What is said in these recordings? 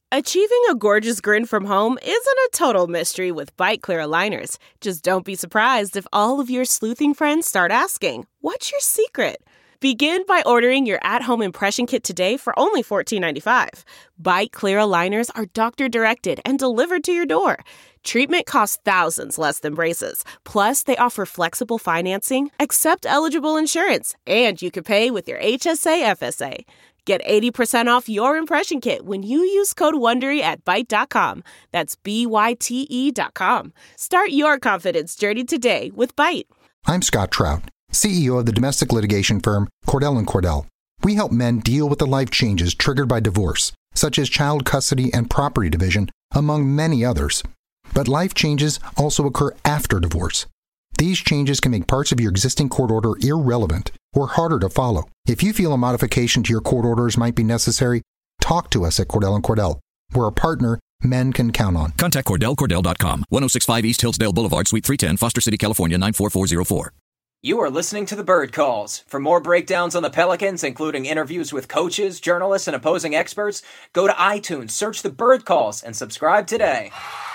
Achieving a gorgeous grin from home isn't a total mystery with Bite Clear aligners. Just don't be surprised if all of your sleuthing friends start asking, "What's your secret?" Begin by ordering your at-home impression kit today for only $14.95. Bite Clear aligners are doctor-directed and delivered to your door. Treatment costs thousands less than braces. Plus, they offer flexible financing, accept eligible insurance, and you can pay with your HSA FSA. Get 80% off your impression kit when you use code WONDERY at Byte.com. That's BYTE.com. Start your confidence journey today with Byte. I'm Scott Trout, CEO of the domestic litigation firm Cordell & Cordell. We help men deal with the life changes triggered by divorce, such as child custody and property division, among many others. But life changes also occur after divorce. These changes can make parts of your existing court order irrelevant or harder to follow. If you feel a modification to your court orders might be necessary, talk to us at Cordell & Cordell. We're a partner men can count on. Contact CordellCordell.com, 1065 East Hillsdale Boulevard, Suite 310, Foster City, California, 94404. You are listening to The Bird Calls. For more breakdowns on the Pelicans, including interviews with coaches, journalists, and opposing experts, go to iTunes, search The Bird Calls, and subscribe today.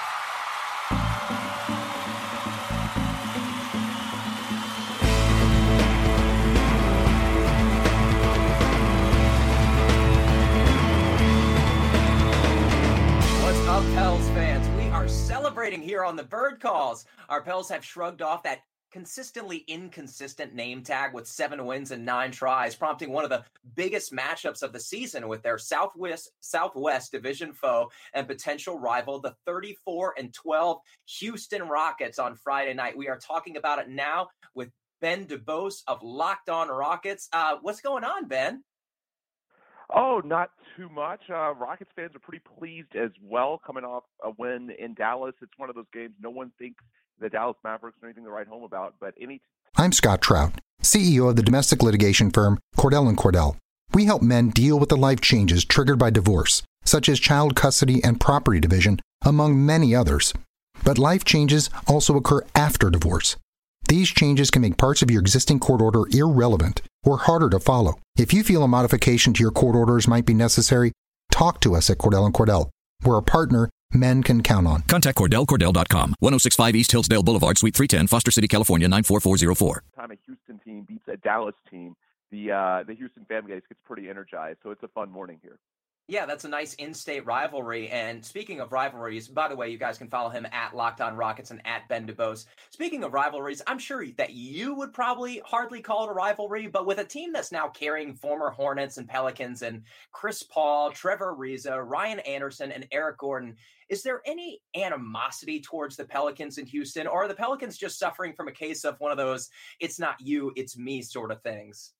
Pels fans, we are celebrating here on the Bird Calls. Our Pels have shrugged off that consistently inconsistent name tag with 7 wins and 9 tries, prompting one of the biggest matchups of the season with their Southwest division foe and potential rival, the 34-12 Houston Rockets on Friday night. We are talking about it now with Ben DuBose of Locked On Rockets. What's going on, Ben? Oh, not too much. Rockets fans are pretty pleased as well, coming off a win in Dallas. It's one of those games no one thinks the Dallas Mavericks are anything to write home about. But I'm Scott Trout, CEO of the domestic litigation firm Cordell & Cordell. We help men deal with the life changes triggered by divorce, such as child custody and property division, among many others. But life changes also occur after divorce. These changes can make parts of your existing court order irrelevant or harder to follow. If you feel a modification to your court orders might be necessary, talk to us at Cordell & Cordell. We're a partner men can count on. Contact CordellCordell.com, 1065 East Hillsdale Boulevard, Suite 310, Foster City, California, 94404. Time a Houston team beats a Dallas team, the Houston fan base gets pretty energized, so it's a fun morning here. Yeah, that's a nice in-state rivalry. And speaking of rivalries, by the way, you guys can follow him at Locked On Rockets and at Ben DuBose. Speaking of rivalries, I'm sure that you would probably hardly call it a rivalry, but with a team that's now carrying former Hornets and Pelicans and Chris Paul, Trevor Ariza, Ryan Anderson, and Eric Gordon, is there any animosity towards the Pelicans in Houston, or are the Pelicans just suffering from a case of one of those "it's not you, it's me" sort of things?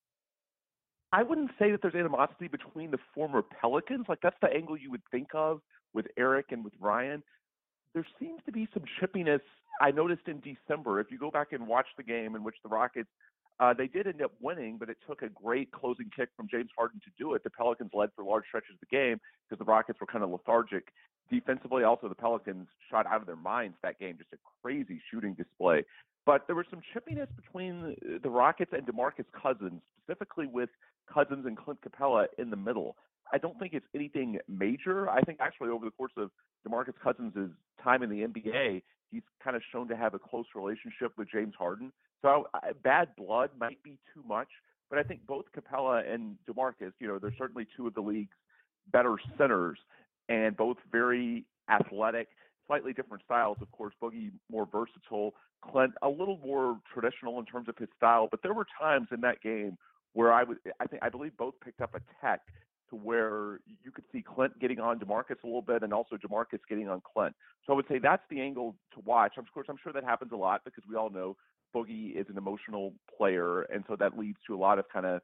I wouldn't say that there's animosity between the former Pelicans. Like, that's the angle you would think of with Eric and with Ryan. There seems to be some chippiness I noticed in December. If you go back and watch the game in which the Rockets, they did end up winning, but it took a great closing kick from James Harden to do it. The Pelicans led for large stretches of the game because the Rockets were kind of lethargic. Defensively, also, the Pelicans shot out of their minds that game, just a crazy shooting display. But there was some chippiness between the Rockets and DeMarcus Cousins, specifically with Cousins and Clint Capella in the middle. I don't think it's anything major. I think actually over the course of DeMarcus Cousins' time in the NBA, he's kind of shown to have a close relationship with James Harden. So bad blood might be too much, but I think both Capella and DeMarcus, they're certainly two of the league's better centers and both very athletic, slightly different styles. Of course, Boogie more versatile, Clint a little more traditional in terms of his style, but there were times in that game where I believe both picked up a tech to where you could see Clint getting on DeMarcus a little bit and also DeMarcus getting on Clint. So I would say that's the angle to watch. Of course, I'm sure that happens a lot because we all know Boogie is an emotional player, and so that leads to a lot of kind of,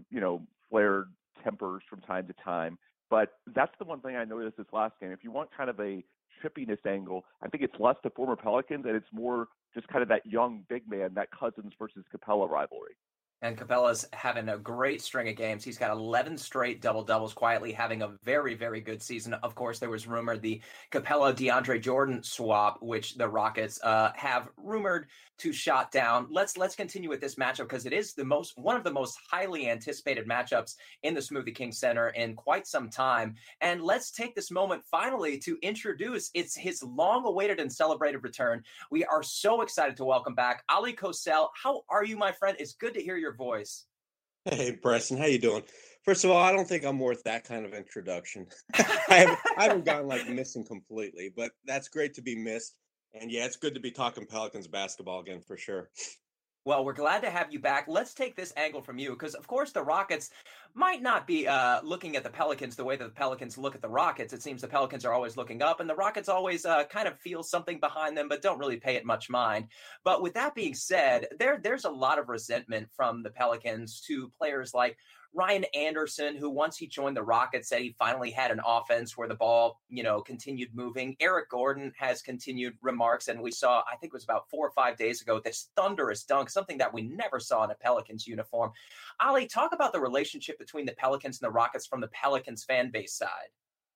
flared tempers from time to time. But that's the one thing I noticed this last game. If you want kind of a chippiness angle, I think it's less the former Pelicans and it's more just kind of that young big man, that Cousins versus Capella rivalry. And Capella's having a great string of games. He's got 11 straight double-doubles, quietly having a very, very good season. Of course, there was rumored the Capella-DeAndre Jordan swap, which the Rockets have rumored to shot down. Let's continue with this matchup because it is one of the most highly anticipated matchups in the Smoothie King Center in quite some time. And let's take this moment finally to introduce his long-awaited and celebrated return. We are so excited to welcome back Aly Cosell. How are you, my friend? It's good to hear your voice. Hey, Preston, how you doing? First of all, I don't think I'm worth that kind of introduction. I haven't gotten missing completely, but that's great to be missed. And yeah, it's good to be talking Pelicans basketball again for sure. Well, we're glad to have you back. Let's take this angle from you because, of course, the Rockets might not be looking at the Pelicans the way that the Pelicans look at the Rockets. It seems the Pelicans are always looking up, and the Rockets always kind of feel something behind them, but don't really pay it much mind. But with that being said, there's a lot of resentment from the Pelicans to players like Ryan Anderson, who once he joined the Rockets said he finally had an offense where the ball, continued moving. Eric Gordon has continued remarks, and we saw, I think it was about 4 or 5 days ago, this thunderous dunk, something that we never saw in a Pelicans uniform. Aly, talk about the relationship between the Pelicans and the Rockets from the Pelicans fan base side.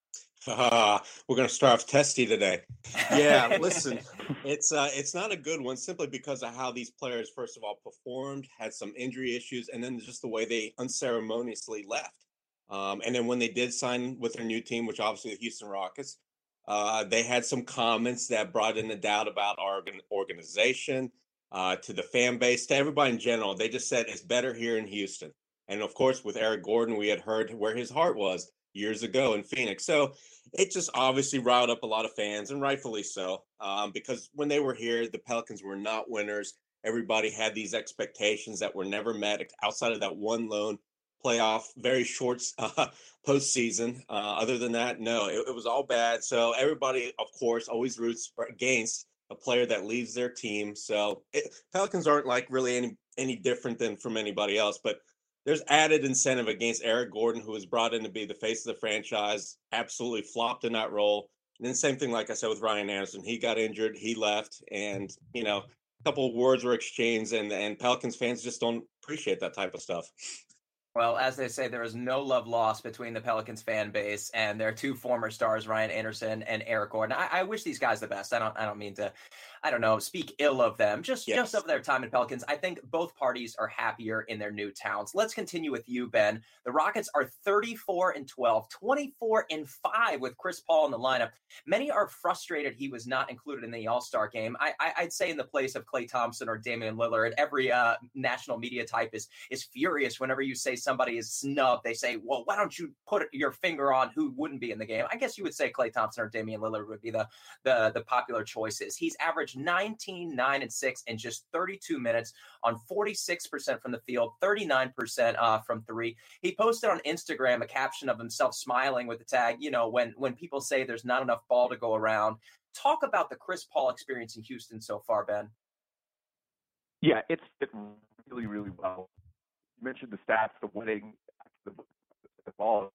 We're going to start off testy today. Yeah, listen, it's not a good one simply because of how these players, first of all, performed, had some injury issues, and then just the way they unceremoniously left. And then when they did sign with their new team, which obviously the Houston Rockets, they had some comments that brought in the doubt about our organization, to the fan base, to everybody in general. They just said it's better here in Houston. And of course, with Eric Gordon, we had heard where his heart was years ago in Phoenix. So it just obviously riled up a lot of fans, and rightfully so, because when they were here, the Pelicans were not winners. Everybody had these expectations that were never met outside of that one lone playoff, very short postseason. Other than that, no, it was all bad. So everybody, of course, always roots against a player that leaves their team. So Pelicans aren't really any different than from anybody else, but there's added incentive against Eric Gordon, who was brought in to be the face of the franchise, absolutely flopped in that role. And then same thing, like I said, with Ryan Anderson. He got injured, he left, and, a couple of words were exchanged, and Pelicans fans just don't appreciate that type of stuff. Well, as they say, there is no love lost between the Pelicans fan base and their two former stars, Ryan Anderson and Eric Gordon. I wish these guys the best. I don't mean to, speak ill of them, just of their time in Pelicans. I think both parties are happier in their new towns. Let's continue with you, Ben. The Rockets are 34-12, 24-5 with Chris Paul in the lineup. Many are frustrated he was not included in the All-Star game. I'd say in the place of Klay Thompson or Damian Lillard, every national media type is furious whenever you say somebody is snubbed. They say, well, why don't you put your finger on who wouldn't be in the game? I guess you would say Klay Thompson or Damian Lillard would be the popular choices. He's averaged 19, 9, and 6 in just 32 minutes on 46% from the field, 39% from three. He posted on Instagram a caption of himself smiling with the tag, when people say there's not enough ball to go around. Talk about the Chris Paul experience in Houston so far, Ben. Yeah, it's fit really, really well. You mentioned the stats, the winning, the ball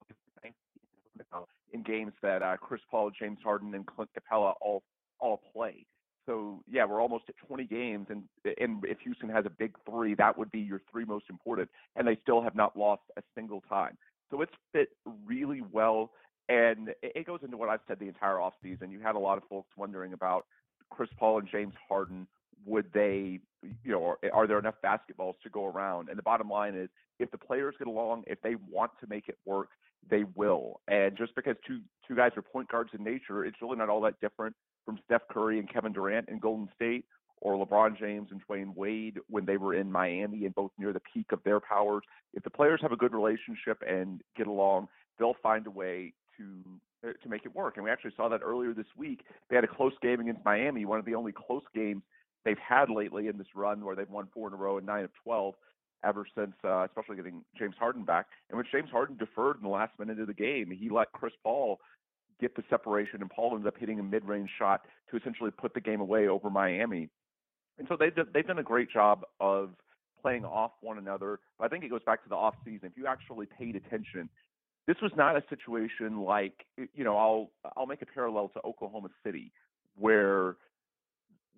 in games that Chris Paul, James Harden, and Clint Capella all play. So, yeah, we're almost at 20 games, and if Houston has a big three, that would be your three most important, and they still have not lost a single time. So it's fit really well, and it goes into what I've said the entire offseason. You had a lot of folks wondering about Chris Paul and James Harden. Would they, are there enough basketballs to go around? And the bottom line is, if the players get along, if they want to make it work, they will. And just because two guys are point guards in nature, it's really not all that different from Steph Curry and Kevin Durant in Golden State, or LeBron James and Dwayne Wade when they were in Miami and both near the peak of their powers. If the players have a good relationship and get along, they'll find a way to make it work. And we actually saw that earlier this week. They had a close game against Miami, one of the only close games they've had lately in this run, where they've won 4 in a row and 9 of 12 ever since, especially getting James Harden back. And when James Harden deferred in the last minute of the game, he let Chris Paul get the separation, and Paul ended up hitting a mid-range shot to essentially put the game away over Miami. And so they've done a great job of playing off one another. But I think it goes back to the off season. If you actually paid attention, this was not a situation like, I'll make a parallel to Oklahoma City, where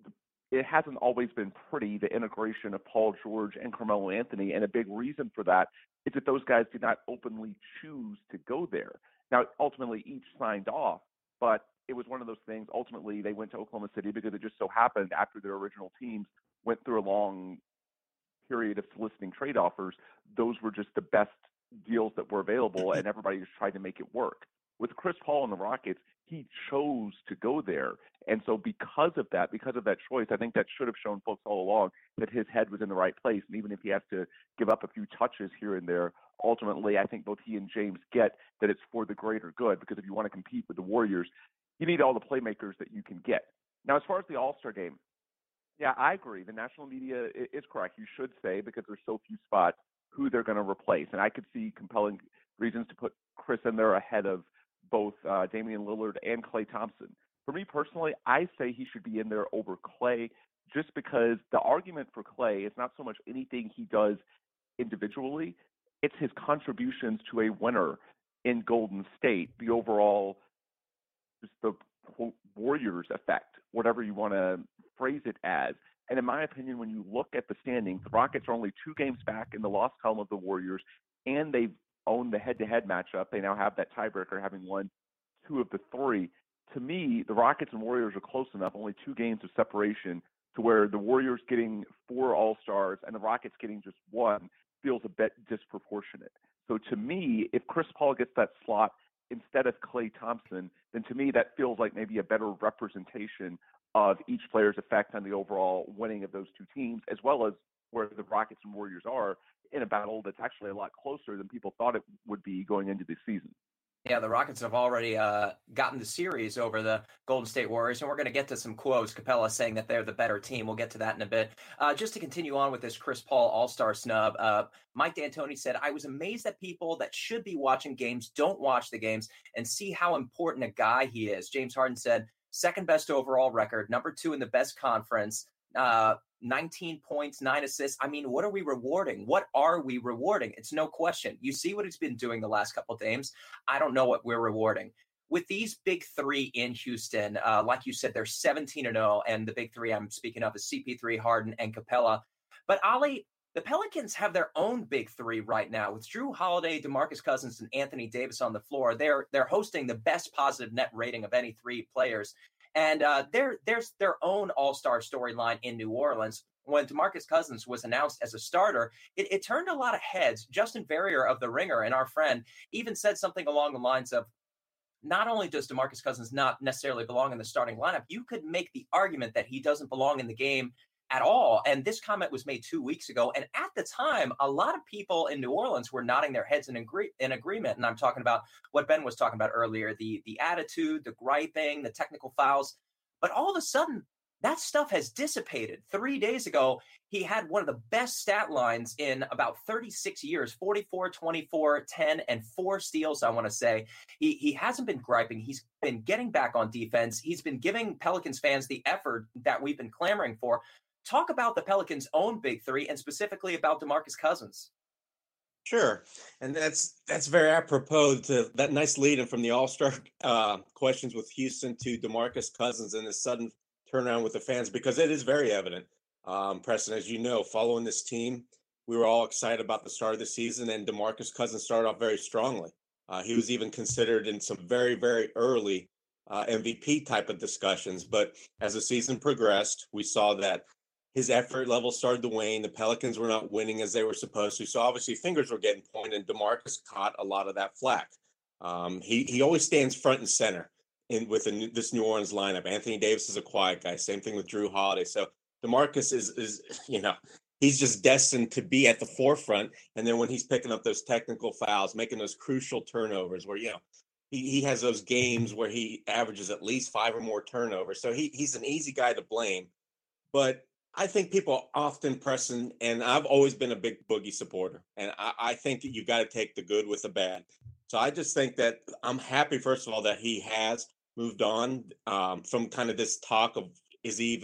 it hasn't always been pretty, the integration of Paul George and Carmelo Anthony. And a big reason for that is that those guys did not openly choose to go there. Now, ultimately, each signed off, but it was one of those things. Ultimately, they went to Oklahoma City because it just so happened after their original teams went through a long period of soliciting trade offers, those were just the best deals that were available, and everybody just tried to make it work. With Chris Paul and the Rockets, he chose to go there. And so because of that choice, I think that should have shown folks all along that his head was in the right place. And even if he has to give up a few touches here and there, ultimately, I think both he and James get that it's for the greater good, because if you want to compete with the Warriors, you need all the playmakers that you can get. Now, as far as the All-Star game, yeah, I agree. The national media is correct. You should say, because there's so few spots, who they're going to replace. And I could see compelling reasons to put Chris in there ahead of both Damian Lillard and Klay Thompson. For me personally, I say he should be in there over Klay, just because the argument for Klay is not so much anything he does individually, it's his contributions to a winner in Golden State, the overall, just the quote, Warriors effect, whatever you want to phrase it as. And in my opinion, when you look at the standings, the Rockets are only 2 games back in the loss column of the Warriors, and they've owned the head-to-head matchup. They now have that tiebreaker, having won 2 of the 3. To me, the Rockets and Warriors are close enough, only 2 games of separation, to where the Warriors getting 4 All-Stars and the Rockets getting just 1 feels a bit disproportionate. So to me, if Chris Paul gets that slot instead of Klay Thompson, then to me that feels like maybe a better representation of each player's effect on the overall winning of those 2 teams, as well as where the Rockets and Warriors are in a battle that's actually a lot closer than people thought it would be going into the season. Yeah, the Rockets have already gotten the series over the Golden State Warriors, and we're going to get to some quotes. Capella saying that they're the better team. We'll get to that in a bit. Just to continue on with this Chris Paul All-Star snub, Mike D'Antoni said, "I was amazed that people that should be watching games don't watch the games and see how important a guy he is." James Harden said, "Second best overall record, number 2 in the best conference, 19 points, 9 assists. I mean, what are we rewarding? What are we rewarding? It's no question. You see what he's been doing the last couple of games. I don't know what we're rewarding." With these big 3 in Houston, like you said, they're 17-0, and the big 3 I'm speaking of is CP3, Harden, and Capella. But Ali, the Pelicans have their own big 3 right now with Jrue Holiday, DeMarcus Cousins, and Anthony Davis on the floor. They're hosting the best positive net rating of any 3 players. And there's their own all-star storyline in New Orleans. When DeMarcus Cousins was announced as a starter, it turned a lot of heads. Justin Verrier of The Ringer and our friend even said something along the lines of, not only does DeMarcus Cousins not necessarily belong in the starting lineup, you could make the argument that he doesn't belong in the game at all. And this comment was made 2 weeks ago. And at the time, a lot of people in New Orleans were nodding their heads in agreement. And I'm talking about what Ben was talking about earlier, the attitude, the griping, the technical fouls. But all of a sudden, that stuff has dissipated. 3 days ago, he had one of the best stat lines in about 36 years, 44, 24, 10, and 4 steals, I want to say. He hasn't been griping. He's been getting back on defense. He's been giving Pelicans fans the effort that we've been clamoring for. Talk about the Pelicans' own big 3 and specifically about DeMarcus Cousins. Sure. And that's very apropos to that nice lead-in from the All-Star questions with Houston to DeMarcus Cousins and his sudden turnaround with the fans, because it is very evident. Preston, as you know, following this team, we were all excited about the start of the season, and DeMarcus Cousins started off very strongly. He was even considered in some very, very early MVP type of discussions. But as the season progressed, we saw that his effort level started to wane. The Pelicans were not winning as they were supposed to. So obviously fingers were getting pointed, and DeMarcus caught a lot of that flack. He always stands front and center with this New Orleans lineup. Anthony Davis is a quiet guy. Same thing with Jrue Holiday. So DeMarcus is he's just destined to be at the forefront. And then when he's picking up those technical fouls, making those crucial turnovers where, he has those games where he averages at least 5 or more turnovers. So he's an easy guy to blame. But I think people often Preston, and I've always been a big Boogie supporter, and I think that you got to take the good with the bad. So I just think that I'm happy, first of all, that he has moved on from kind of this talk of is he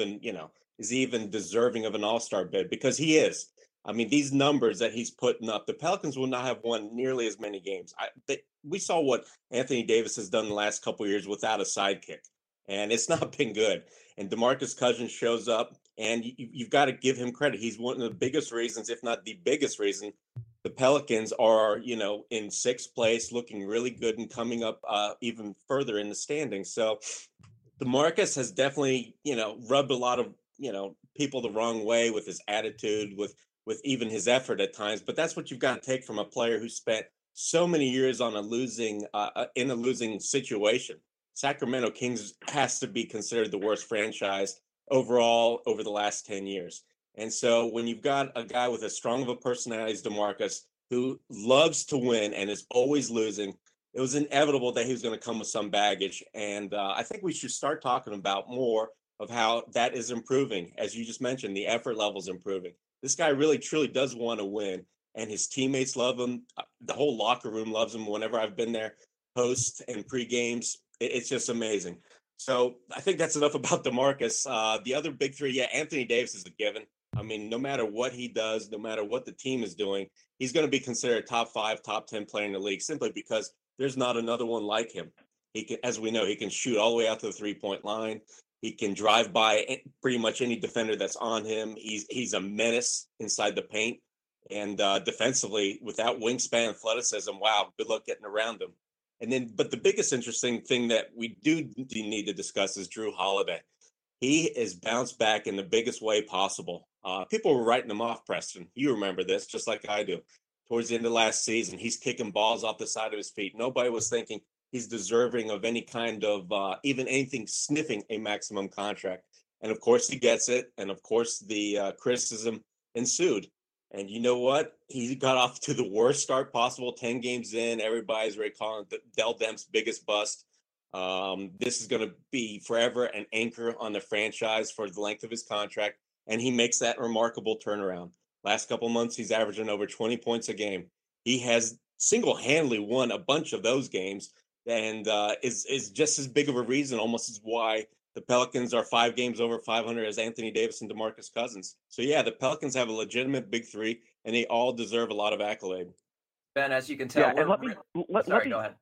even deserving of an All-Star bid, because he is. I mean, these numbers that he's putting up, the Pelicans will not have won nearly as many games. We saw what Anthony Davis has done the last couple of years without a sidekick, and it's not been good. And DeMarcus Cousins shows up And you've got to give him credit. He's one of the biggest reasons, if not the biggest reason, the Pelicans are, in sixth place, looking really good and coming up even further in the standings. So DeMarcus has definitely, rubbed a lot of, people the wrong way with his attitude, with even his effort at times. But that's what you've got to take from a player who spent so many years on in a losing situation. Sacramento Kings has to be considered the worst franchise overall over the last 10 years. And so when you've got a guy with as strong of a personality as DeMarcus, who loves to win and is always losing, it was inevitable that he was going to come with some baggage. And I think we should start talking about more of how that is improving. As you just mentioned, the effort level is improving. This guy really, truly does want to win, and his teammates love him. The whole locker room loves him. Whenever I've been there, post and pre-games, it's just amazing. So I think that's enough about DeMarcus. The other big three, Anthony Davis is a given. I mean, no matter what he does, no matter what the team is doing, he's going to be considered a top 5, top 10 player in the league simply because there's not another one like him. He can, as we know, he can shoot all the way out to the 3-point line. He can drive by pretty much any defender that's on him. He's a menace inside the paint. And defensively, without wingspan athleticism, wow, good luck getting around him. And then, but the biggest interesting thing that we do need to discuss is Jrue Holiday. He is bounced back in the biggest way possible. People were writing him off, Preston. You remember this, just like I do. Towards the end of last season, he's kicking balls off the side of his feet. Nobody was thinking he's deserving of any kind of even anything sniffing a maximum contract. And of course, he gets it. And of course, the criticism ensued. And you know what? He got off to the worst start possible. 10 games in, everybody's already calling it Dell Demps' biggest bust. This is going to be forever an anchor on the franchise for the length of his contract. And he makes that remarkable turnaround. Last couple months, he's averaging over 20 points a game. He has single-handedly won a bunch of those games, and is just as big of a reason almost as why the Pelicans are 5 games over 500 as Anthony Davis and DeMarcus Cousins. So, yeah, the Pelicans have a legitimate big three, and they all deserve a lot of accolade. Ben, as you can tell, go ahead.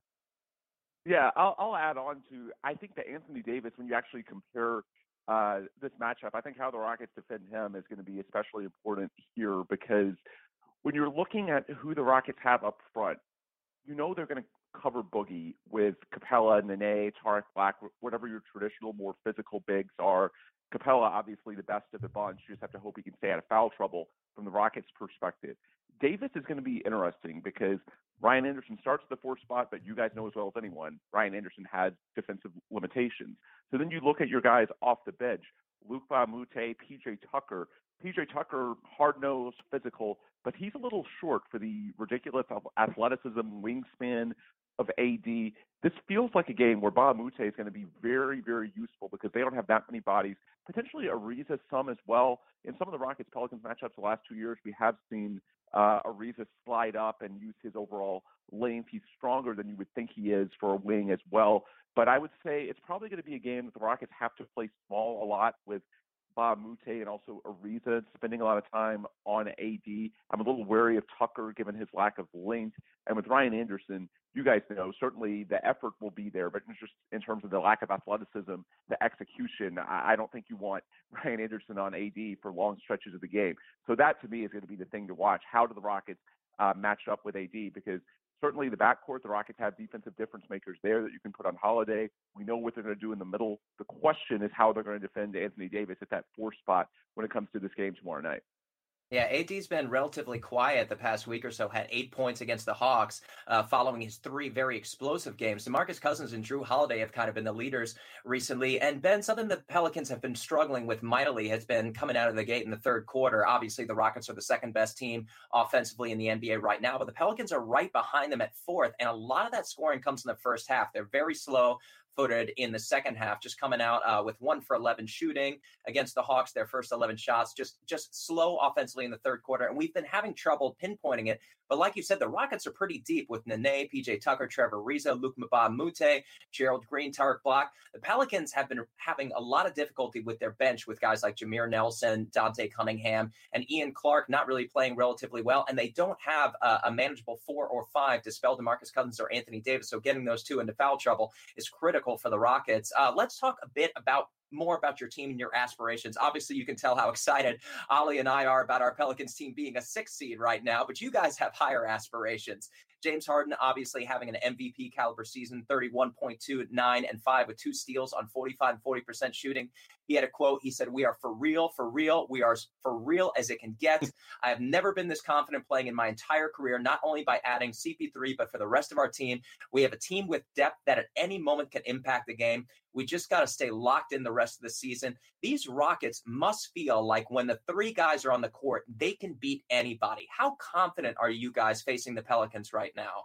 Yeah, I'll add on to, I think that Anthony Davis, when you actually compare this matchup, I think how the Rockets defend him is going to be especially important here, because when you're looking at who the Rockets have up front, you know they're going to cover Boogie with Capella, Nene, Tariq Black, whatever your traditional, more physical bigs are. Capella, obviously the best of the bunch. You just have to hope he can stay out of foul trouble from the Rockets' perspective. Davis is going to be interesting because Ryan Anderson starts the 4th spot, but you guys know as well as anyone, Ryan Anderson has defensive limitations. So then you look at your guys off the bench, Luc Mbah a Moute, PJ Tucker. PJ Tucker, hard-nosed, physical, but he's a little short for the ridiculous athleticism, wingspan of AD. This feels like a game where Mbah a Moute is going to be very, very useful because they don't have that many bodies. Potentially Ariza some as well. In some of the Rockets-Pelicans matchups the last 2 years, we have seen Ariza slide up and use his overall length. He's stronger than you would think he is for a wing as well. But I would say it's probably going to be a game that the Rockets have to play small a lot with Mbah a Moute and also Ariza spending a lot of time on AD. I'm a little wary of Tucker given his lack of length. And with Ryan Anderson, you guys know certainly the effort will be there, but just in terms of the lack of athleticism, the execution, I don't think you want Ryan Anderson on AD for long stretches of the game. So that to me is going to be the thing to watch. How do the Rockets match up with AD? Because certainly the backcourt, the Rockets have defensive difference makers there that you can put on Holiday. We know what they're going to do in the middle. The question is how they're going to defend Anthony Davis at that 4th spot when it comes to this game tomorrow night. Yeah, AD's been relatively quiet the past week or so, had 8 points against the Hawks following his 3 very explosive games. DeMarcus Cousins and Jrue Holiday have kind of been the leaders recently. And Ben, something the Pelicans have been struggling with mightily has been coming out of the gate in the 3rd quarter. Obviously, the Rockets are the 2nd best team offensively in the NBA right now, but the Pelicans are right behind them at 4th. And a lot of that scoring comes in the first half. They're very slow-footed in the second half, just coming out with 1 for 11 shooting against the Hawks, their first 11 shots, just slow offensively in the 3rd quarter. And we've been having trouble pinpointing it. But like you said, the Rockets are pretty deep with Nene, PJ Tucker, Trevor Ariza, Luc Mbah a Moute, Gerald Green, Tariq Black. The Pelicans have been having a lot of difficulty with their bench with guys like Jameer Nelson, Dante Cunningham, and Ian Clark not really playing relatively well. And they don't have a manageable 4 or 5 to spell DeMarcus Cousins or Anthony Davis. So getting those two into foul trouble is critical for the Rockets. Let's talk a bit about more about your team and your aspirations. Obviously, you can tell how excited Ollie and I are about our Pelicans team being a 6th seed right now, but you guys have higher aspirations. James Harden obviously having an MVP caliber season, 31.2 at 9 and 5 with 2 steals on 45 and 40% shooting. He had a quote. He said, "We are for real, for real. We are for real as it can get. I have never been this confident playing in my entire career, not only by adding CP3, but for the rest of our team. We have a team with depth that at any moment can impact the game. We just got to stay locked in the rest of the season." These Rockets must feel like when the 3 guys are on the court, they can beat anybody. How confident are you guys facing the Pelicans right now?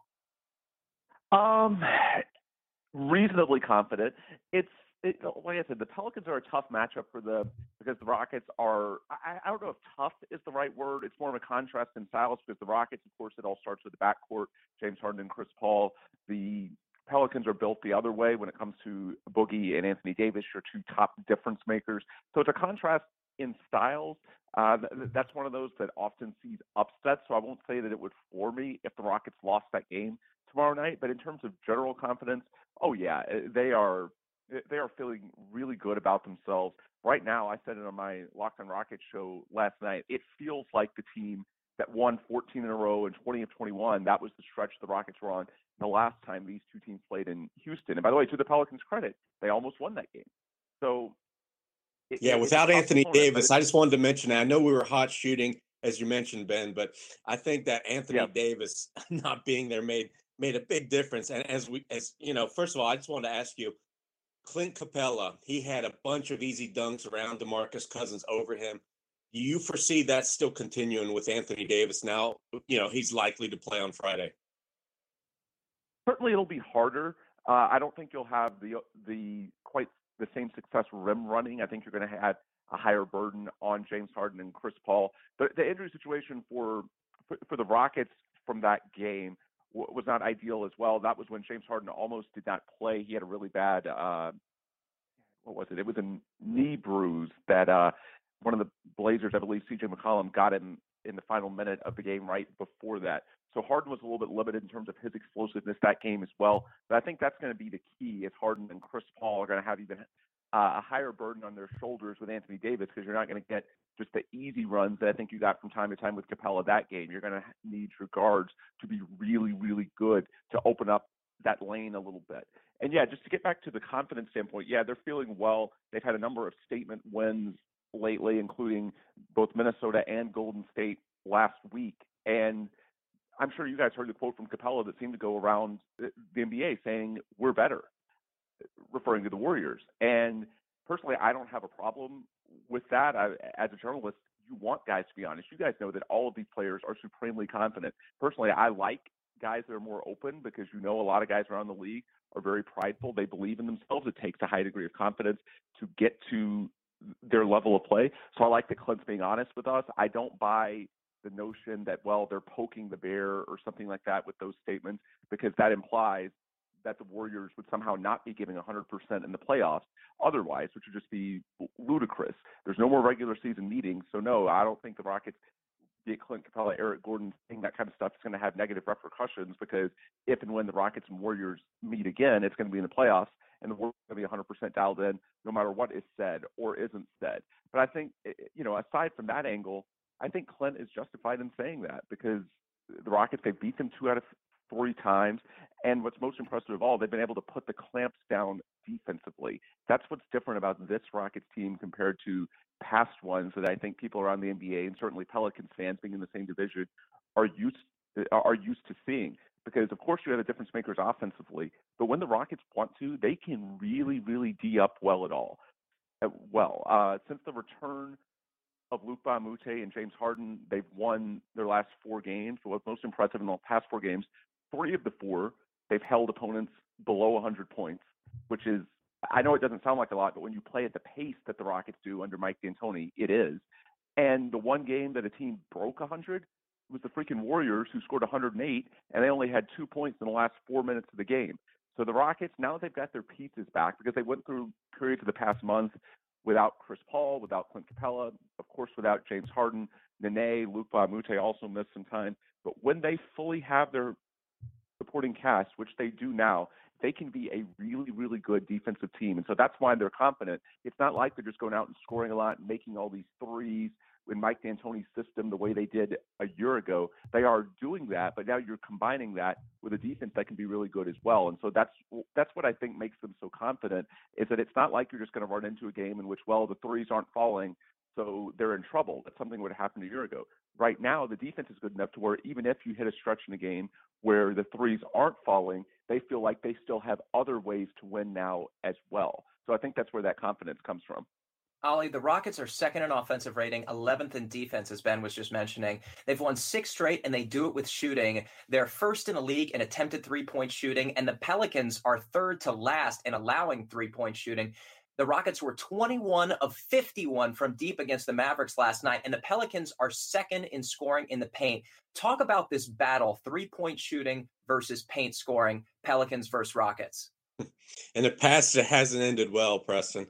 Reasonably confident. Like I said, the Pelicans are a tough matchup because the Rockets are. I don't know if tough is the right word. It's more of a contrast in styles because the Rockets, of course, it all starts with the backcourt, James Harden and Chris Paul. The Pelicans are built the other way when it comes to Boogie and Anthony Davis, your 2 top difference makers. So it's a contrast in styles. That's one of those that often sees upsets. So I won't say that it would floor me if the Rockets lost that game tomorrow night. But in terms of general confidence, oh yeah, they are feeling really good about themselves. Right now, I said it on my Locked on Rockets show last night, it feels like the team that won 14 in a row and 20 of 21, that was the stretch the Rockets were on the last time these 2 teams played in Houston. And by the way, to the Pelicans' credit, they almost won that game. So without Anthony Davis, I just wanted to mention that. I know we were hot shooting, as you mentioned, Ben, but I think that Anthony Davis not being there made a big difference. And as you know, first of all, I just wanted to ask you, Clint Capella, he had a bunch of easy dunks around DeMarcus Cousins over him. Do you foresee that still continuing with Anthony Davis now? You know, he's likely to play on Friday. Certainly, it'll be harder. I don't think you'll have the quite the same success rim running. I think you're going to have a higher burden on James Harden and Chris Paul. The injury situation for the Rockets from that game was not ideal as well. That was when James Harden almost did not play. He had a really bad, what was it? It was a knee bruise that one of the Blazers, I believe CJ McCollum, got him in the final minute of the game right before that. So Harden was a little bit limited in terms of his explosiveness that game as well. But I think that's going to be the key if Harden and Chris Paul are going to have even a higher burden on their shoulders with Anthony Davis, because you're not going to get just the easy runs that I think you got from time to time with Capella that game. You're going to need your guards to be really, really good to open up that lane a little bit. And yeah, just to get back to the confidence standpoint, yeah, they're feeling well. They've had a number of statement wins lately, including both Minnesota and Golden State last week. And I'm sure you guys heard the quote from Capella that seemed to go around the NBA saying, "We're better," referring to the Warriors. And personally, I don't have a problem with that. As a journalist, you want guys to be honest. You guys know that all of these players are supremely confident. Personally, I like guys that are more open because a lot of guys around the league are very prideful. They believe in themselves. It takes a high degree of confidence to get to their level of play. So I like that Clint's being honest with us. I don't buy the notion that, well, they're poking the bear or something like that with those statements, because that implies that the Warriors would somehow not be giving 100% in the playoffs otherwise, which would just be ludicrous. There's no more regular season meetings. So no, I don't think the Rockets, be it Clint Capella, Eric Gordon, saying that kind of stuff is going to have negative repercussions, because if and when the Rockets and Warriors meet again, it's going to be in the playoffs, and the Warriors are going to be 100% dialed in no matter what is said or isn't said. But I think, aside from that angle, I think Clint is justified in saying that, because the Rockets, they beat them 2 out of 3 times. And what's most impressive of all, they've been able to put the clamps down defensively. That's what's different about this Rockets team compared to past ones that I think people around the NBA, and certainly Pelicans fans being in the same division, are used to seeing. Because, of course, you have the difference makers offensively, but when the Rockets want to, they can really, really D up well at all. Since the return of Luc Mbah a Moute and James Harden, they've won their last 4 games. So what's most impressive in the past 4 games, 3 of the 4, they've held opponents below 100 points, which is, I know it doesn't sound like a lot, but when you play at the pace that the Rockets do under Mike D'Antoni, it is. And the one game that a team broke 100 was the freaking Warriors, who scored 108, and they only had 2 points in the last 4 minutes of the game. So the Rockets, now they've got their pieces back, because they went through periods of the past month without Chris Paul, without Clint Capella, of course, without James Harden. Nene, Luc Mbah a Moute also missed some time. But when they fully have their supporting cast, which they do now, they can be a really, really good defensive team. And so that's why they're confident. It's not like they're just going out and scoring a lot and making all these threes in Mike D'Antoni's system the way they did a year ago. They are doing that, but now you're combining that with a defense that can be really good as well. And so that's what I think makes them so confident, is that it's not like you're just going to run into a game in which, well, the threes aren't falling, so they're in trouble. That's something that would have happened a year ago. Right now, the defense is good enough to where even if you hit a stretch in a game where the threes aren't falling, they feel like they still have other ways to win now as well. So I think that's where that confidence comes from. Ollie, the Rockets are second in offensive rating, 11th in defense, as Ben was just mentioning. They've won 6 straight, and they do it with shooting. They're first in the league in attempted three-point shooting, and the Pelicans are third to last in allowing three-point shooting. The Rockets were 21 of 51 from deep against the Mavericks last night, and the Pelicans are second in scoring in the paint. Talk about this battle, three-point shooting versus paint scoring, Pelicans versus Rockets. In the past, it hasn't ended well, Preston.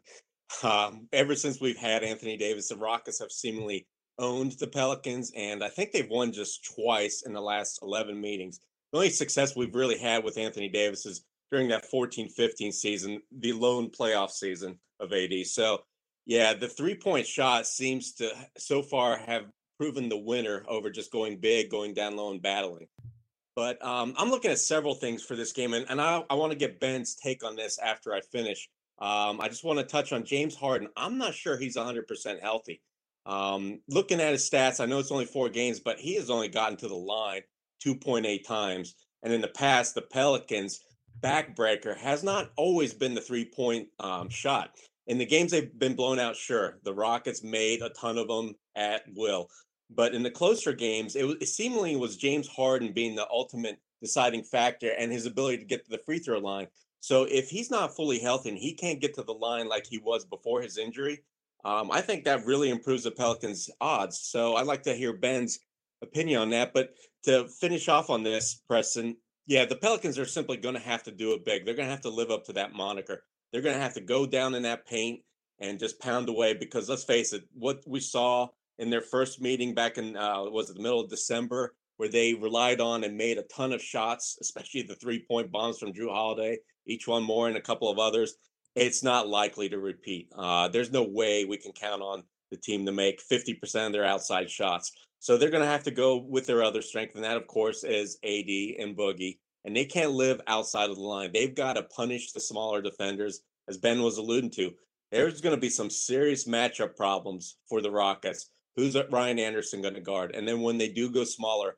Ever since we've had Anthony Davis, the Rockets have seemingly owned the Pelicans, and I think they've won just twice in the last 11 meetings. The only success we've really had with Anthony Davis is during that 14-15 season, the lone playoff season of AD. So, yeah, the three-point shot seems to so far have proven the winner over just going big, going down low, and battling. But I'm looking at several things for this game, and I want to get Ben's take on this after I finish. I just want to touch on James Harden. I'm not sure he's 100% healthy. Looking at his stats, I know it's only 4 games, but he has only gotten to the line 2.8 times. And in the past, the Pelicans' backbreaker has not always been the three-point shot. In the games they've been blown out, sure, the Rockets made a ton of them at will. But in the closer games, it seemingly was James Harden being the ultimate deciding factor and his ability to get to the free throw line. So if he's not fully healthy and he can't get to the line like he was before his injury, I think that really improves the Pelicans' odds. So I'd like to hear Ben's opinion on that. But to finish off on this, Preston, yeah, the Pelicans are simply going to have to do it big. They're going to have to live up to that moniker. They're going to have to go down in that paint and just pound away, because let's face it, what we saw in their first meeting back in, was it the middle of December, where they relied on and made a ton of shots, especially the three-point bombs from Jrue Holiday, each one more and a couple of others, it's not likely to repeat. There's no way we can count on the team to make 50% of their outside shots. So they're going to have to go with their other strength, and that, of course, is AD and Boogie. And they can't live outside of the line. They've got to punish the smaller defenders, as Ben was alluding to. There's going to be some serious matchup problems for the Rockets. Who's Ryan Anderson going to guard? And then when they do go smaller,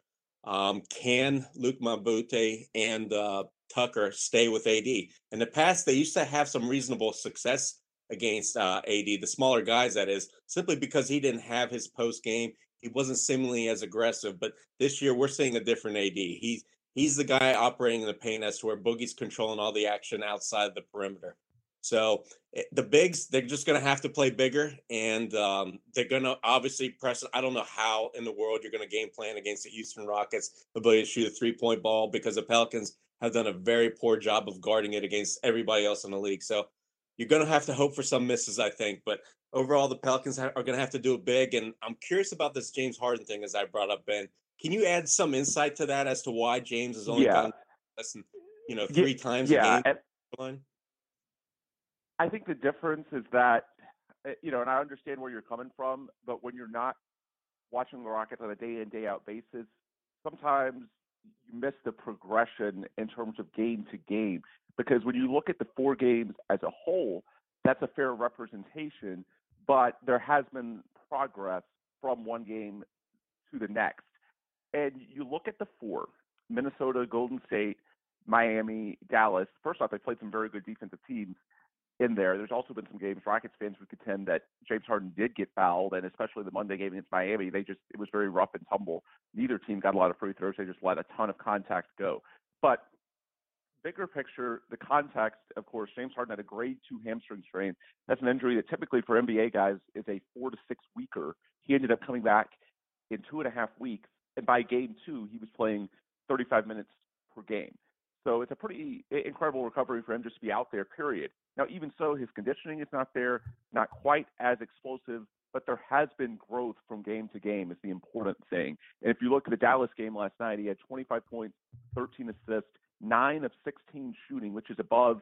can Luke Mabute and Tucker stay with AD? In the past, they used to have some reasonable success against AD, the smaller guys, that is, simply because he didn't have his post game. He wasn't seemingly as aggressive. But this year, we're seeing a different AD. He's the guy operating in the paint, as to where Boogie's controlling all the action outside the perimeter. So the bigs, they're just going to have to play bigger, and they're going to obviously press. I don't know how in the world you're going to game plan against the Houston Rockets' ability to shoot a three-point ball, because the Pelicans have done a very poor job of guarding it against everybody else in the league. So you're going to have to hope for some misses, I think. But overall, the Pelicans are going to have to do it big, and I'm curious about this James Harden thing, as I brought up, Ben. Can you add some insight to that as to why James has only gone less than 3 times a game? I think the difference is that, and I understand where you're coming from, but when you're not watching the Rockets on a day-in, day-out basis, sometimes you miss the progression in terms of game to game. Because when you look at the 4 games as a whole, that's a fair representation, but there has been progress from one game to the next. And you look at the 4, Minnesota, Golden State, Miami, Dallas. First off, they played some very good defensive teams in there. There's also been some games Rockets fans would contend that James Harden did get fouled, and especially the Monday game against Miami, it was very rough and tumble. Neither team got a lot of free throws. They just let a ton of contact go. But bigger picture, the context, of course, James Harden had a grade 2 hamstring strain. That's an injury that typically for NBA guys is a 4 to 6 weeker. He ended up coming back in 2.5 weeks, and by game 2, he was playing 35 minutes per game. So it's a pretty incredible recovery for him just to be out there, period. Now, even so, his conditioning is not there, not quite as explosive, but there has been growth from game to game is the important thing. And if you look at the Dallas game last night, he had 25 points, 13 assists, 9 of 16 shooting, which is above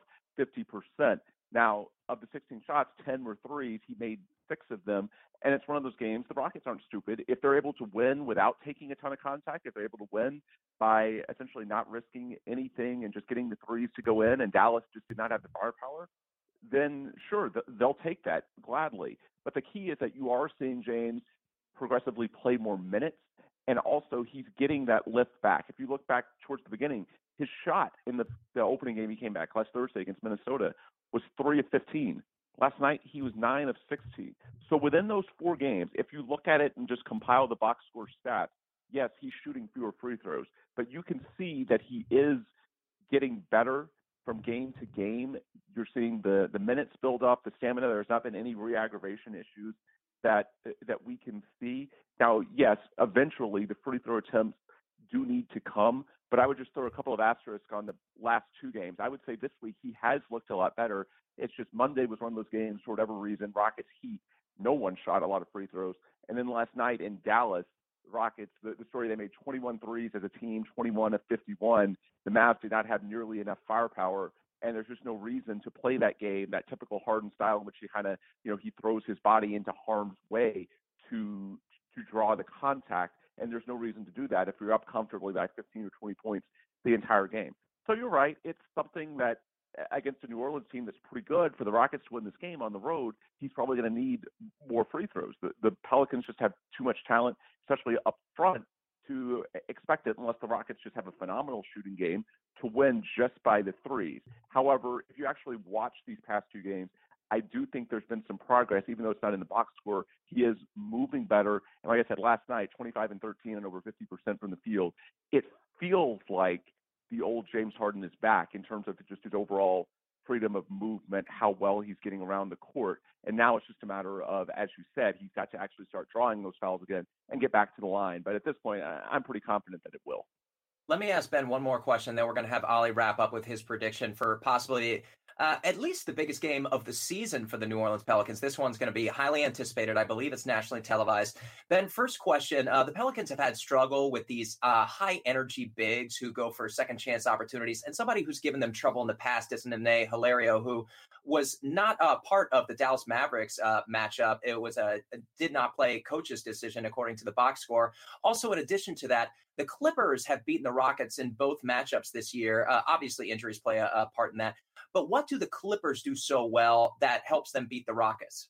50%. Now, of the 16 shots, 10 were threes. He made 6 of them. And it's one of those games, the Rockets aren't stupid. If they're able to win without taking a ton of contact, if they're able to win by essentially not risking anything and just getting the threes to go in, and Dallas just did not have the firepower, then sure, they'll take that gladly. But the key is that you are seeing James progressively play more minutes, and also he's getting that lift back. If you look back towards the beginning, his shot in the opening game he came back last Thursday against Minnesota was 3 of 15. Last night, he was 9 of 16. So within those 4 games, if you look at it and just compile the box score stats, yes, he's shooting fewer free throws, but you can see that he is getting better from game to game. You're seeing the minutes build up, the stamina. There's not been any re-aggravation issues that we can see. Now, yes, eventually the free throw attempts do need to come, but I would just throw a couple of asterisks on the last 2 games. I would say this week he has looked a lot better. It's just Monday was one of those games, for whatever reason, Rockets Heat, no one shot a lot of free throws. And then last night in Dallas, Rockets, the story, they made 21 threes as a team, 21 of 51. The Mavs did not have nearly enough firepower, and there's just no reason to play that game, that typical Harden style in which he kind of, he throws his body into harm's way to draw the contact. And there's no reason to do that if you're up comfortably by 15 or 20 points the entire game. So you're right. It's something that against a New Orleans team that's pretty good, for the Rockets to win this game on the road, he's probably going to need more free throws. The Pelicans just have too much talent, especially up front, to expect it, unless the Rockets just have a phenomenal shooting game, to win just by the threes. However, if you actually watch these past 2 games, I do think there's been some progress, even though it's not in the box score. He is moving better. And like I said, last night, 25 and 13 and over 50% from the field. It feels like the old James Harden is back in terms of just his overall freedom of movement, how well he's getting around the court. And now it's just a matter of, as you said, he's got to actually start drawing those fouls again and get back to the line. But at this point, I'm pretty confident that it will. Let me ask Ben one more question, then we're going to have Ollie wrap up with his prediction for possibly at least the biggest game of the season for the New Orleans Pelicans. This one's going to be highly anticipated. I believe it's nationally televised. Ben, first question. The Pelicans have had struggle with these high-energy bigs who go for second chance opportunities, and somebody who's given them trouble in the past is Nene Hilario, who was not a part of the Dallas Mavericks matchup. It was a did not play coach's decision, according to the box score. Also, in addition to that, the Clippers have beaten the Rockets in both matchups this year. Obviously, injuries play a part in that. But what do the Clippers do so well that helps them beat the Rockets?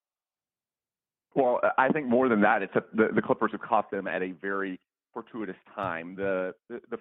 Well, I think more than that, it's the Clippers have caught them at a very fortuitous time. The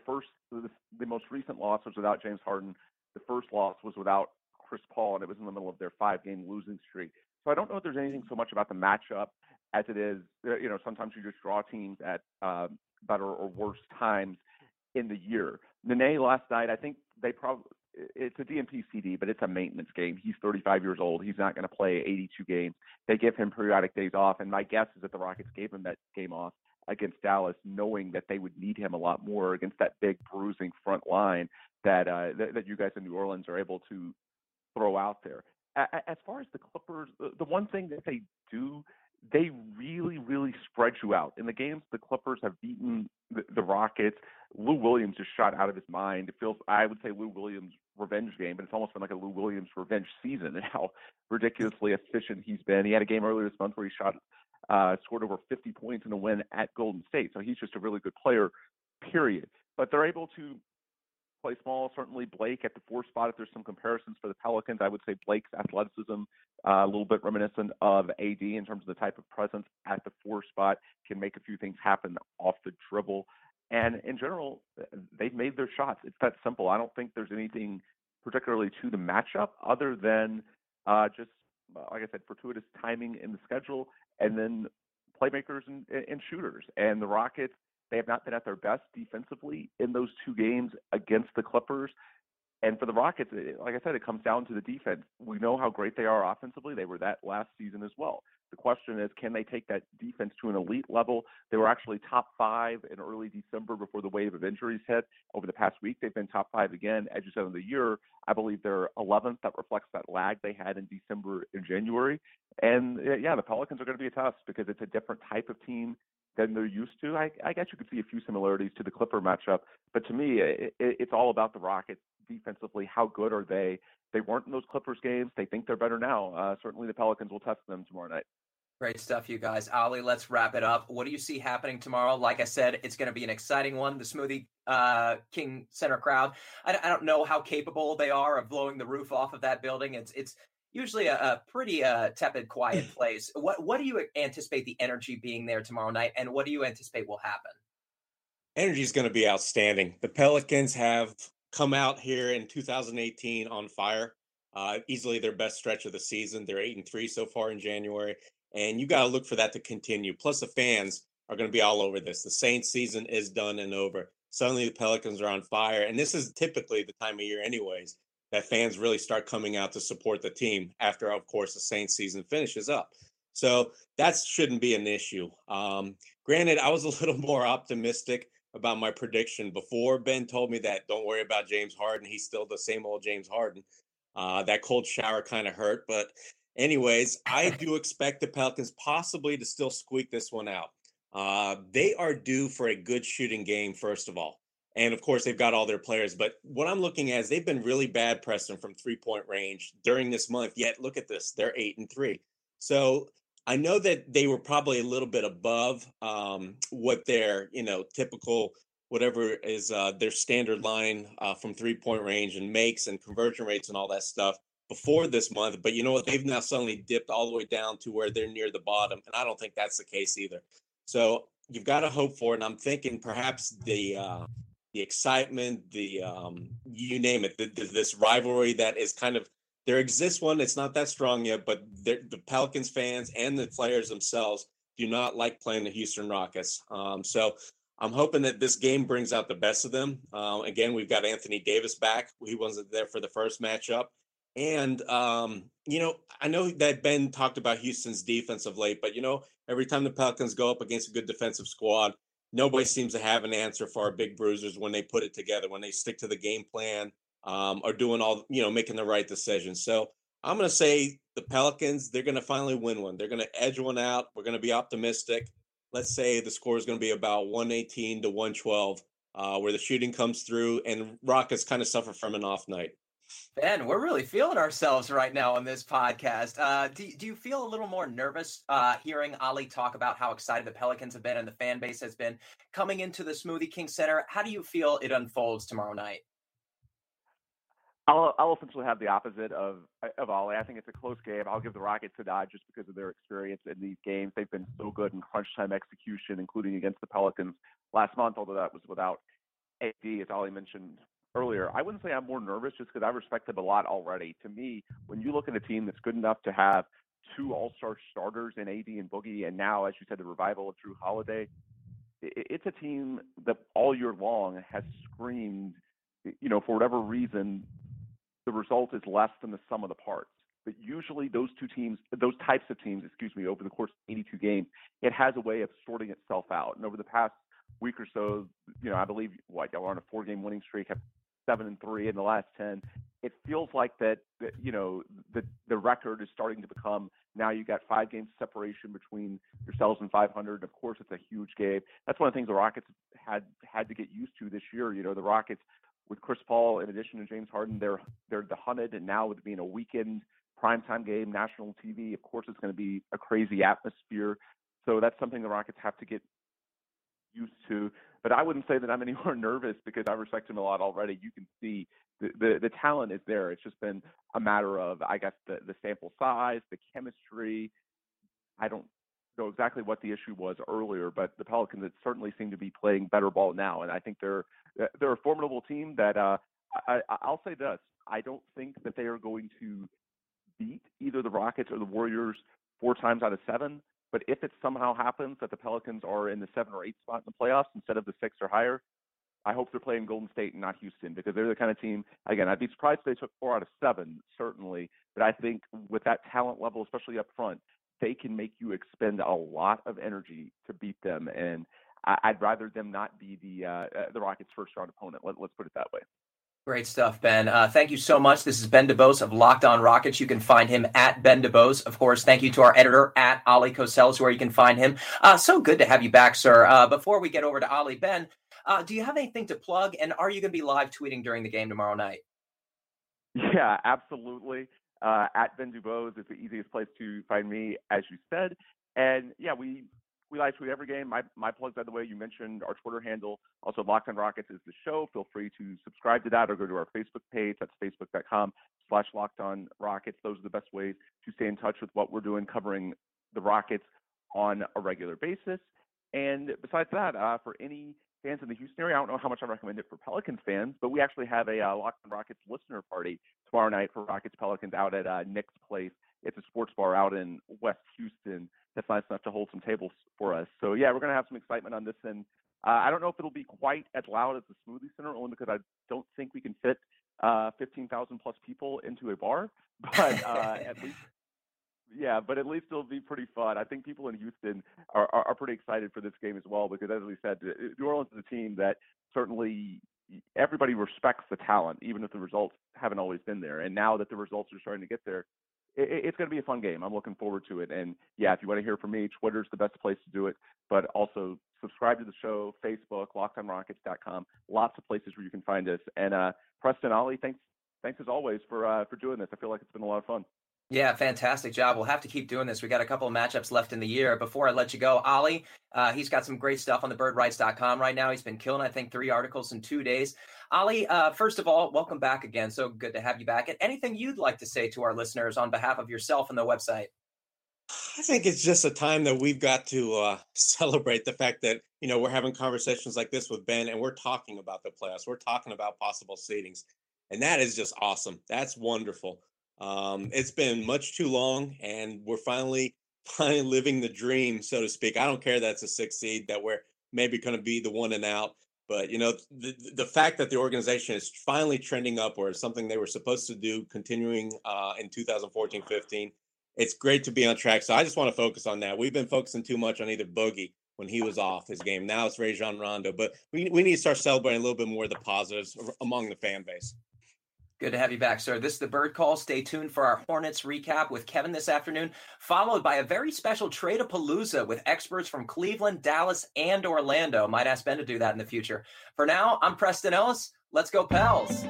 most recent loss was without James Harden. The first loss was without Chris Paul, and it was in the middle of their 5-game losing streak. So I don't know if there's anything so much about the matchup as it is, sometimes you just draw teams at better or worse times in the year. Nene last night, I think it's a DNP CD, but it's a maintenance game. He's 35 years old. He's not going to play 82 games. They give him periodic days off, and my guess is that the Rockets gave him that game off against Dallas, knowing that they would need him a lot more against that big bruising front line that you guys in New Orleans are able to throw out there. As far as the Clippers, the one thing that they do, they really, really spread you out. In the games the Clippers have beaten the Rockets, Lou Williams just shot out of his mind. It feels, I would say, Lou Williams' revenge game, but it's almost been like a Lou Williams revenge season and how ridiculously efficient he's been. He had a game earlier this month where he scored over 50 points in a win at Golden State. So he's just a really good player, period. But they're able to play small. Certainly Blake at the 4 spot. If there's some comparisons for the Pelicans, I would say Blake's athleticism, a little bit reminiscent of AD in terms of the type of presence at the 4 spot, can make a few things happen off the dribble. And in general, they've made their shots. It's that simple. I don't think there's anything particularly to the matchup other than just, like I said, fortuitous timing in the schedule, and then playmakers and shooters. And the Rockets, they have not been at their best defensively in those 2 games against the Clippers. And for the Rockets, like I said, it comes down to the defense. We know how great they are offensively. They were that last season as well. The question is, can they take that defense to an elite level? They were actually top 5 in early December before the wave of injuries hit. Over the past week, they've been top 5 again. As you said, in the year, I believe they're 11th. That reflects that lag they had in December and January. And yeah, the Pelicans are going to be a test because it's a different type of team than they're used to. I guess you could see a few similarities to the Clipper matchup, but to me, it's all about the Rockets defensively. How good are they? They weren't in those Clippers games. They think they're better now. Certainly the Pelicans will test them tomorrow night. Great stuff, you guys. Ali, let's wrap it up. What do you see happening tomorrow? Like I said, it's going to be an exciting one. The Smoothie King Center crowd, I don't know how capable they are of blowing the roof off of that building. It's usually a pretty tepid, quiet place. What do you anticipate the energy being there tomorrow night, and what do you anticipate will happen? Energy is going to be outstanding. The Pelicans have come out here in 2018 on fire. Easily their best stretch of the season. They're 8-3 so far in January. And you got to look for that to continue. Plus, the fans are going to be all over this. The Saints season is done and over. Suddenly, the Pelicans are on fire. And this is typically the time of year anyways that fans really start coming out to support the team after, of course, the Saints season finishes up. So that shouldn't be an issue. Granted, I was a little more optimistic about my prediction before. Ben told me that don't worry about James Harden. He's still the same old James Harden. That cold shower kind of hurt, but anyways, I do expect the Pelicans possibly to still squeak this one out. They are due for a good shooting game, first of all. And of course, they've got all their players. But what I'm looking at is they've been really bad, Preston, from three-point range during this month. Yet, look at this. They're 8-3. So I know that they were probably a little bit above what their, typical whatever is their standard line from three-point range and makes and conversion rates and all that stuff before this month. But you know what? They've now suddenly dipped all the way down to where they're near the bottom. And I don't think that's the case either. So you've got to hope for it. And I'm thinking perhaps the excitement, you name it, this rivalry that is kind of, there exists one. It's not that strong yet, but the Pelicans fans and the players themselves do not like playing the Houston Rockets. So I'm hoping that this game brings out the best of them. Again, we've got Anthony Davis back. He wasn't there for the first matchup. And, I know that Ben talked about Houston's defense of late, but, every time the Pelicans go up against a good defensive squad, nobody seems to have an answer for our big bruisers when they put it together, when they stick to the game plan, are doing all, making the right decisions. So I'm going to say the Pelicans, they're going to finally win one. They're going to edge one out. We're going to be optimistic. Let's say the score is going to be about 118-112, where the shooting comes through and Rockets kind of suffer from an off night. Ben, we're really feeling ourselves right now on this podcast. Do you feel a little more nervous hearing Ali talk about how excited the Pelicans have been and the fan base has been coming into the Smoothie King Center? How do you feel it unfolds tomorrow night? I'll essentially have the opposite of Ali. I think it's a close game. I'll give the Rockets a nod just because of their experience in these games. They've been so good in crunch time execution, including against the Pelicans last month, although that was without AD, as Ali mentioned earlier. I wouldn't say I'm more nervous just because I respect them a lot already. To me, when you look at a team that's good enough to have two all-star starters in AD and Boogie, and now, as you said, the revival of Drew Holiday, it's a team that all year long has screamed, for whatever reason, the result is less than the sum of the parts. But usually those types of teams, over the course of 82 games, it has a way of sorting itself out. And over the past week or so, I believe y'all are on a 4-game winning streak, have 7-3 in the last 10. It feels like that the record is starting to become, now you got 5 games separation between yourselves and 500. Of course, it's a huge game. That's one of the things the Rockets had to get used to this year. The Rockets, with Chris Paul, in addition to James Harden, they're the hunted, and now with it being a weekend primetime game, national TV, of course it's going to be a crazy atmosphere. So that's something the Rockets have to get used to. But I wouldn't say that I'm any more nervous because I respect them a lot already. You can see the talent is there. It's just been a matter of, I guess, the sample size, the chemistry. I don't know exactly what the issue was earlier, but the Pelicans certainly seem to be playing better ball now, and I think they're a formidable team that I'll say this. I don't think that they are going to beat either the Rockets or the Warriors 4 times out of 7. But if it somehow happens that the Pelicans are in the 7 or 8 spot in the playoffs instead of the 6 or higher, I hope they're playing Golden State and not Houston, because they're the kind of team, again, I'd be surprised if they took 4 out of 7, certainly. But I think with that talent level, especially up front, they can make you expend a lot of energy to beat them. And I'd rather them not be the Rockets' first round opponent. Let's put it that way. Great stuff, Ben. Thank you so much. This is Ben DuBose of Locked On Rockets. You can find him at Ben DuBose. Of course, thank you to our editor at Ollie Cosell, where you can find him. So good to have you back, sir. Before we get over to Ollie, Ben, do you have anything to plug? And are you going to be live tweeting during the game tomorrow night? Yeah, absolutely. At Ben DuBose is the easiest place to find me, as you said. And yeah, we live tweet every game. My plug, by the way, you mentioned our Twitter handle. Also, Locked On Rockets is the show. Feel free to subscribe to that or go to our Facebook page. That's facebook.com/LockedOnRockets. Those are the best ways to stay in touch with what we're doing, covering the Rockets on a regular basis. And besides that, for any fans in the Houston area, I don't know how much I recommend it for Pelicans fans, but we actually have a Locked On Rockets listener party tomorrow night for Rockets Pelicans out at Nick's Place. It's a sports bar out in West Houston that's nice enough to hold some tables for us. So, yeah, we're going to have some excitement on this. And I don't know if it'll be quite as loud as the Smoothie Center, only because I don't think we can fit 15,000-plus people into a bar. But at least it'll be pretty fun. I think people in Houston are pretty excited for this game as well because, as we said, New Orleans is a team that certainly everybody respects the talent, even if the results haven't always been there. And now that the results are starting to get there, it's going to be a fun game. I'm looking forward to it. And, yeah, if you want to hear from me, Twitter's the best place to do it. But also subscribe to the show, Facebook, LockedOnRockets.com, lots of places where you can find us. And Preston, Ollie, thanks as always for doing this. I feel like it's been a lot of fun. Yeah, fantastic job. We'll have to keep doing this. We got a couple of matchups left in the year. Before I let you go, Ollie, he's got some great stuff on thebirdwrites.com right now. He's been killing, I think, 3 articles in 2 days. Ollie, first of all, welcome back again. So good to have you back. And anything you'd like to say to our listeners on behalf of yourself and the website? I think it's just a time that we've got to celebrate the fact that, we're having conversations like this with Ben and we're talking about the playoffs. We're talking about possible seedings. And that is just awesome. That's wonderful. It's been much too long and we're finally living the dream, so to speak. I don't care that it's a 6 seed, that we're maybe going to be the one and out. But, the fact that the organization is finally trending upwards, something they were supposed to do continuing in 2014-15, it's great to be on track. So I just want to focus on that. We've been focusing too much on either Boogie when he was off his game. Now it's Rajon Rondo. But we need to start celebrating a little bit more of the positives among the fan base. Good to have you back, sir. This is the Bird Call. Stay tuned for our Hornets recap with Kevin this afternoon, followed by a very special Trade-a-Palooza with experts from Cleveland, Dallas, and Orlando. Might ask Ben to do that in the future. For now, I'm Preston Ellis. Let's go, Pels.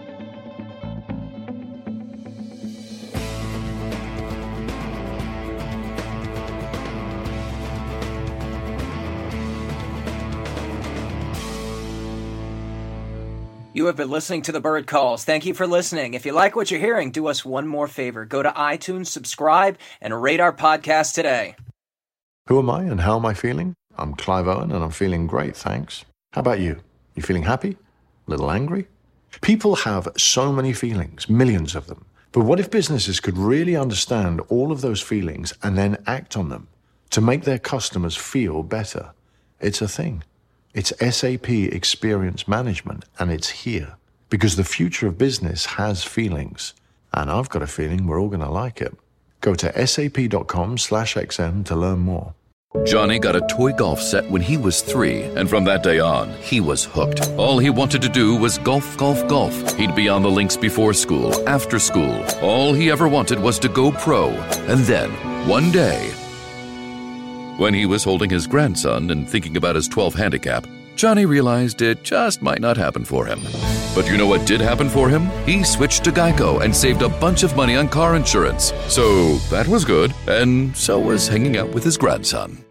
You have been listening to The Bird Calls. Thank you for listening. If you like what you're hearing, do us one more favor. Go to iTunes, subscribe, and rate our podcast today. Who am I and how am I feeling? I'm Clive Owen and I'm feeling great, thanks. How about you? You feeling happy? A little angry? People have so many feelings, millions of them. But what if businesses could really understand all of those feelings and then act on them to make their customers feel better? It's a thing. It's SAP Experience Management, and it's here. Because the future of business has feelings. And I've got a feeling we're all going to like it. Go to sap.com/XM to learn more. Johnny got a toy golf set when he was 3, and from that day on, he was hooked. All he wanted to do was golf, golf, golf. He'd be on the links before school, after school. All he ever wanted was to go pro. And then, one day, when he was holding his grandson and thinking about his 12 handicap, Johnny realized it just might not happen for him. But you know what did happen for him? He switched to Geico and saved a bunch of money on car insurance. So that was good, and so was hanging out with his grandson.